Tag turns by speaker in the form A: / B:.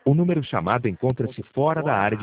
A: O número chamado encontra-se fora da área de